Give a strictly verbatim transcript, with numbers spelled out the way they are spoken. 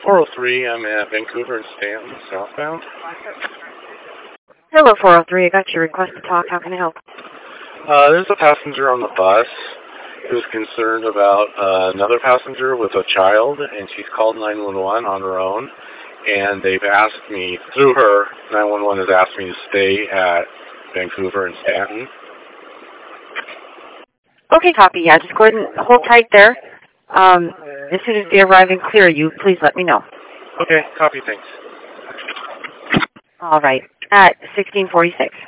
four oh three, I'm at Vancouver and Stanton, southbound. Hello, four oh three. I got your request to talk. How can I help? Uh, there's a passenger on the bus who's concerned about uh, another passenger with a child, and she's called nine one one on her own, and they've asked me, through her, nine one one has asked me to stay at Vancouver and Stanton. Okay, copy. Yeah, just go ahead and hold tight there. Um, as soon as they arrive and clear you, please let me know. Okay, copy, thanks. All right, at sixteen forty-six.